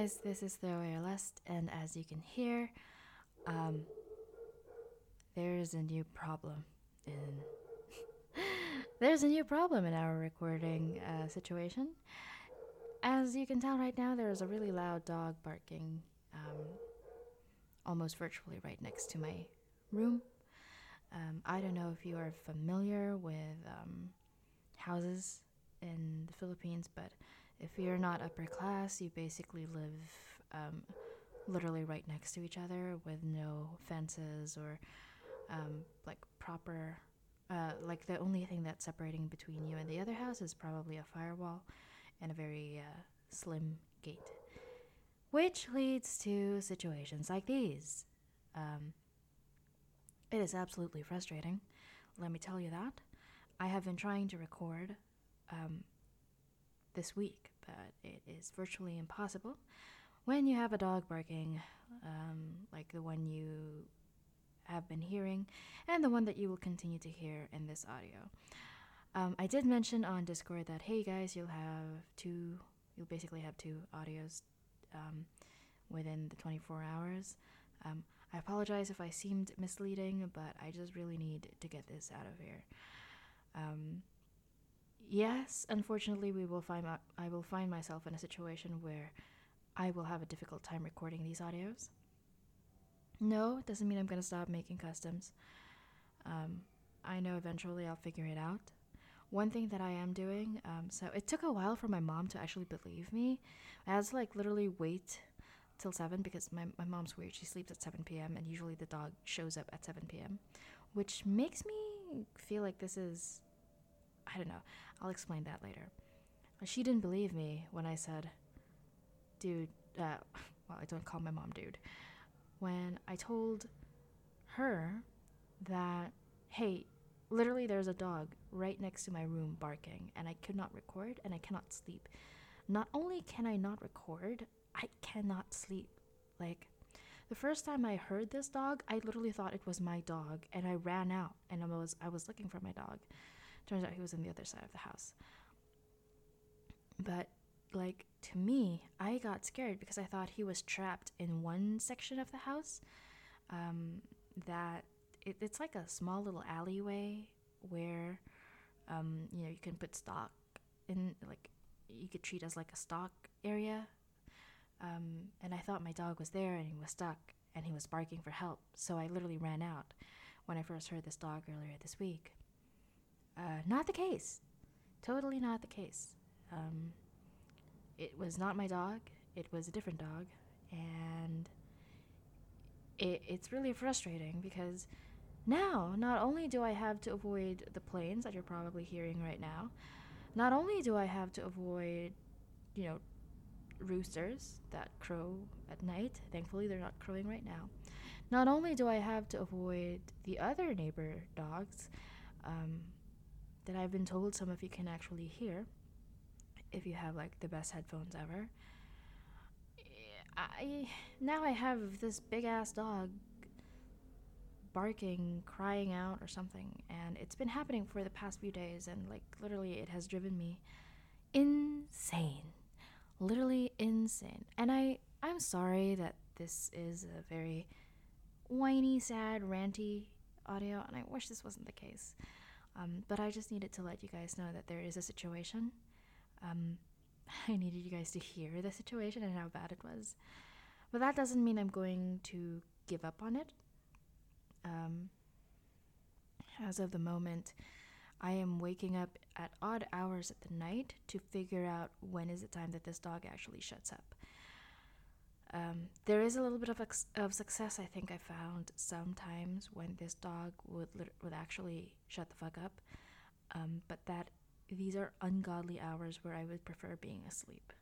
guys, this is Throwaway Lust, and as you can hear, um, there's a new problem in there's a new problem in our recording situation. As you can tell right now, there is a really loud dog barking, almost virtually right next to my room. I don't know if you are familiar with houses in the Philippines, but if you're not upper class, you basically live literally right next to each other with no fences or like proper. Like the only thing that's separating between you and the other house is probably a firewall and a very slim gate, which leads to situations like these. Um, it is absolutely frustrating. Let me tell you that. I have been trying to record um, this week, but it is virtually impossible when you have a dog barking, like the one you have been hearing and the one that you will continue to hear in this audio. I did mention on Discord that, hey guys, you'll basically have two audios within the 24 hours. I apologize if I seemed misleading, but I just really need to get this out of here. Yes, unfortunately, I will find myself in a situation where I will have a difficult time recording these audios. No, it doesn't mean I'm gonna stop making customs. I know eventually I'll figure it out. One thing that I am doing, so it took a while for my mom to actually believe me. I had to like literally wait till 7 because my mom's weird. She sleeps at 7 p.m. and usually the dog shows up at 7 p.m., which makes me feel like this is, I don't know. I'll explain that later. She didn't believe me when I said, dude, well, I don't call my mom dude. When I told her that, hey, literally there's a dog right next to my room barking and I could not record and I cannot sleep. Not only can I not record, I cannot sleep. Like, the first time I heard this dog, I literally thought it was my dog and I ran out and I was looking for my dog. Turns out he was on the other side of the house. But like, to me, I got scared because I thought he was trapped in one section of the house. That it's like a small little alleyway where you can put stock in, like you could treat as like a stock area. And I thought my dog was there and he was stuck and he was barking for help. So I literally ran out when I first heard this dog earlier this week. Not the case. Totally not the case. It was not my dog. It was a different dog. And it's really frustrating because now, not only do I have to avoid the planes that you're probably hearing right now, not only do I have to avoid, roosters that crow at night. Thankfully, they're not crowing right now. Not only do I have to avoid the other neighbor dogs that I've been told some of you can actually hear if you have like the best headphones ever. Now I have this big ass dog barking, crying out or something, and it's been happening for the past few days, and like literally it has driven me insane. Literally insane. And I'm sorry that this is a very whiny, sad, ranty audio, and I wish this wasn't the case. But I just needed to let you guys know that there is a situation. I needed you guys to hear the situation and how bad it was. But that doesn't mean I'm going to give up on it. As of the moment, I am waking up at odd hours at the night to figure out when is the time that this dog actually shuts up. There is a little bit of success I think I found sometimes when this dog would actually shut the fuck up. But these are ungodly hours where I would prefer being asleep.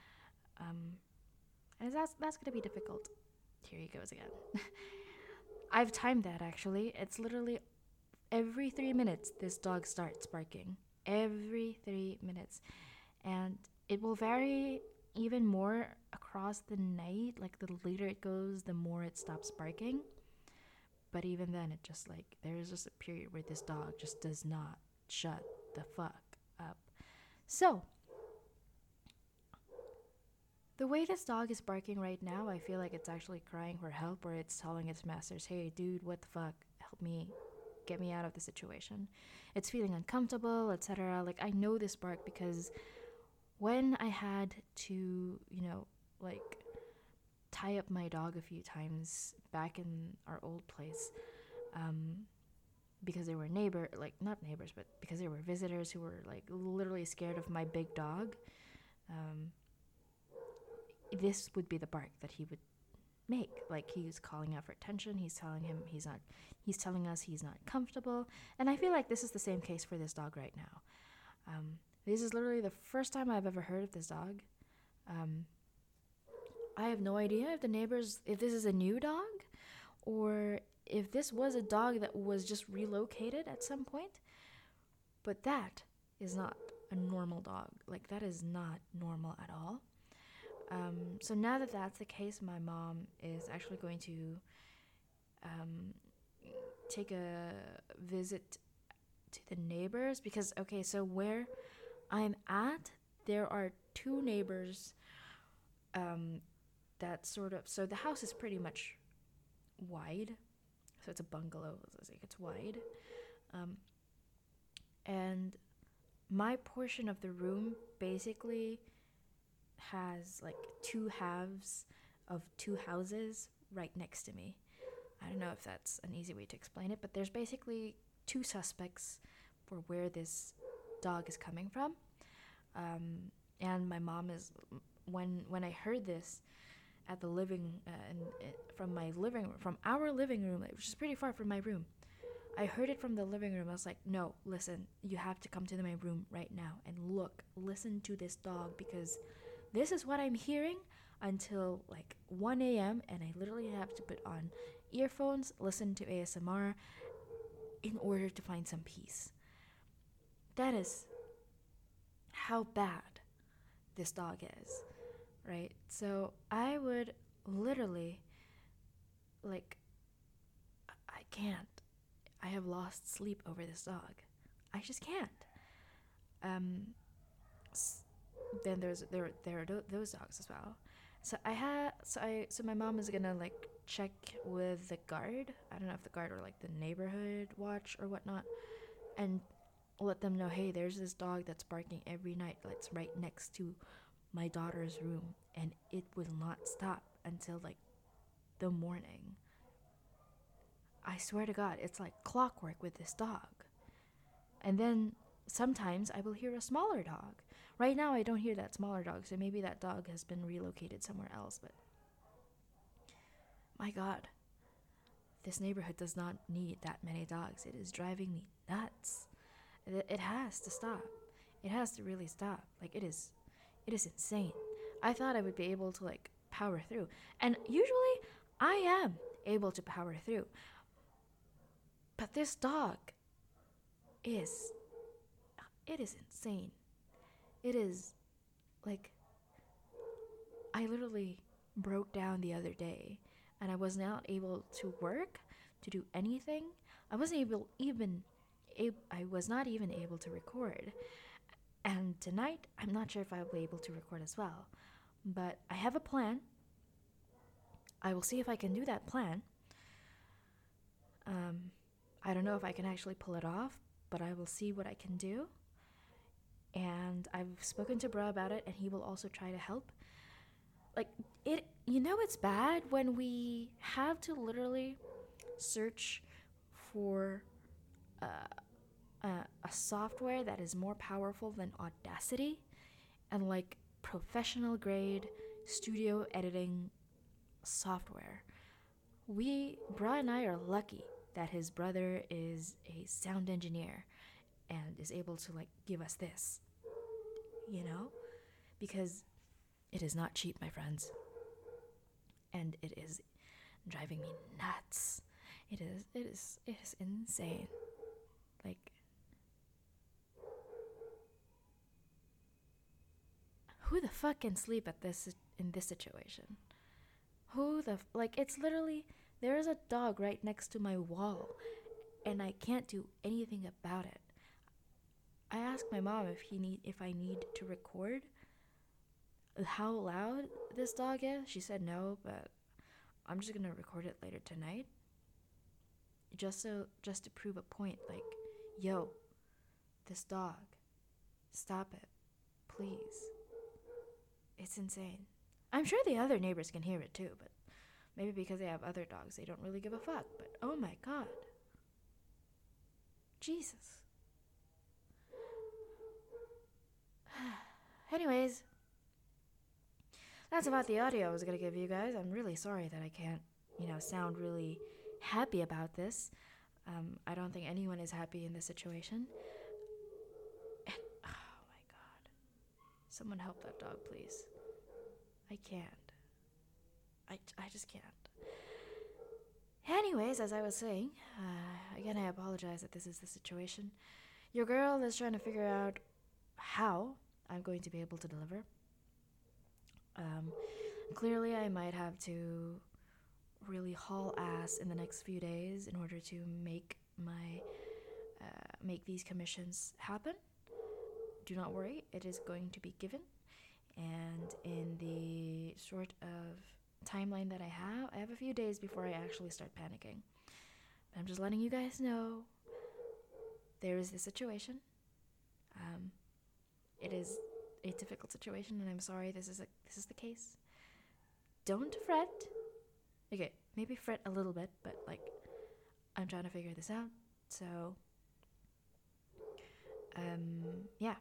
And that's going to be difficult. Here he goes again. I've timed that actually. It's literally every 3 minutes this dog starts barking. Every 3 minutes. And it will vary even more across the night. Like the later it goes, the more it stops barking. But even then, it just like, there's just a period where this dog just does not shut the fuck up. So, The way this dog is barking right now, I feel like it's actually crying for help, or it's telling its masters, hey, dude, what the fuck? Help me. Get me out of the situation. It's feeling uncomfortable, etc. Like, I know this bark because when I had to, like, tie up my dog a few times back in our old place, because they were not neighbors, but because they were visitors who were, like, literally scared of my big dog, this would be the bark that he would make. Like, he's calling out for attention. He's telling us he's not comfortable. And I feel like this is the same case for this dog right now. This is literally the first time I've ever heard of this dog. I have no idea if this is a new dog, or if this was a dog that was just relocated at some point. But that is not a normal dog. Like, that is not normal at all. So now that that's the case, my mom is actually going to take a visit to the neighbors, because, okay, so where I'm at, there are two neighbors that sort of, so the house is pretty much wide, so it's a bungalow, it's wide, and my portion of the room basically has like two halves of two houses right next to me. I don't know if that's an easy way to explain it, but there's basically two suspects for where this dog is coming from. And my mom is, when I heard this at the from our living room, which is pretty far from my room, I heard it from the living room. I was like, no, listen, you have to come to my room right now and listen to this dog, because this is what I'm hearing until like 1 a.m. and I literally have to put on earphones, listen to ASMR in order to find some peace. That is how bad this dog is, right? So I would literally, like, I can't. I have lost sleep over this dog. I just can't. Then there are those dogs as well. So my mom is gonna like check with the guard. I don't know if the guard or like the neighborhood watch or whatnot, and let them know, hey, there's this dog that's barking every night. That's right next to my daughter's room, and it will not stop until like the morning. I swear to God, it's like clockwork with this dog. And then sometimes I will hear a smaller dog. Right now I don't hear that smaller dog, so maybe that dog has been relocated somewhere else, but my God, this neighborhood does not need that many dogs. It is driving me nuts. It has to stop. It has to really stop. Like, it is insane. I thought I would be able to like power through, and usually I am able to power through. But this dog it is insane. It is like, I literally broke down the other day and I was not able to work, to do anything. I was not even able to record. And tonight, I'm not sure if I'll be able to record as well. But I have a plan. I will see if I can do that plan. I don't know if I can actually pull it off, but I will see what I can do. And I've spoken to Bra about it, and he will also try to help. Like, it's bad when we have to literally search for a software that is more powerful than Audacity and like professional grade studio editing software. Bra and I are lucky that his brother is a sound engineer and is able to like give us this, because it is not cheap, my friends, and it is driving me nuts. It is insane. Like, who the fuck can sleep in this situation? It's literally, there is a dog right next to my wall and I can't do anything about it. I asked my mom if I need to record. how loud this dog is? She said no, but I'm just gonna record it later tonight. Just to prove a point, like, yo, this dog, stop it, please. It's insane. I'm sure the other neighbors can hear it too, but maybe because they have other dogs, they don't really give a fuck. But oh my god. Jesus. Anyways, that's about the audio I was gonna give you guys. I'm really sorry that I can't, sound really happy about this. I don't think anyone is happy in this situation. And, oh my god. Someone help that dog, please. I can't. I just can't. Anyways, as I was saying, again, I apologize that this is the situation. Your girl is trying to figure out how I'm going to be able to deliver. Clearly, I might have to really haul ass in the next few days in order to make these commissions happen. Do not worry, it is going to be given. And in the sort of timeline that I have a few days before I actually start panicking. I'm just letting you guys know there is this situation. It is a difficult situation, and I'm sorry this is the case. Don't fret. Okay, maybe fret a little bit, but I'm trying to figure this out. So, yeah.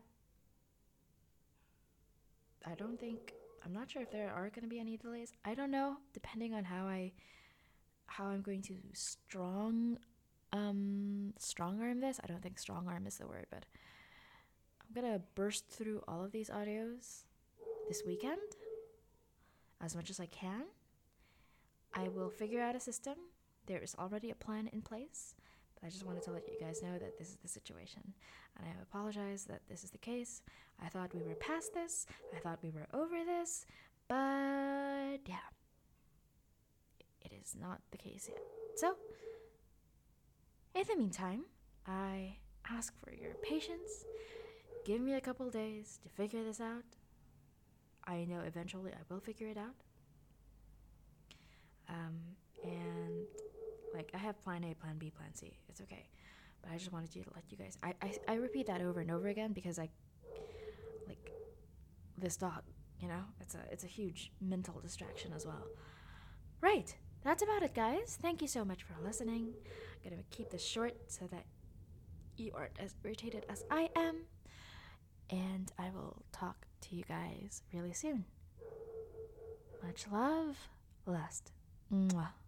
I'm not sure if there are going to be any delays. I don't know, depending on how I'm going to strong arm this. I don't think strong arm is the word, but I'm going to burst through all of these audios this weekend as much as I can. I will figure out a system. There is already a plan in place, but I just wanted to let you guys know that this is the situation. And I apologize that this is the case. I thought we were past this. I thought we were over this. But yeah, it is not the case yet. So, in the meantime, I ask for your patience. Give me a couple days to figure this out. I know eventually I will figure it out. And I have plan A, plan B, plan C. It's okay. But I just wanted to let you guys... I repeat that over and over again because this dog, it's a huge mental distraction as well. Right. That's about it, guys. Thank you so much for listening. I'm going to keep this short so that you aren't as irritated as I am. And I will talk to you guys really soon. Much love. Lust. Mwah.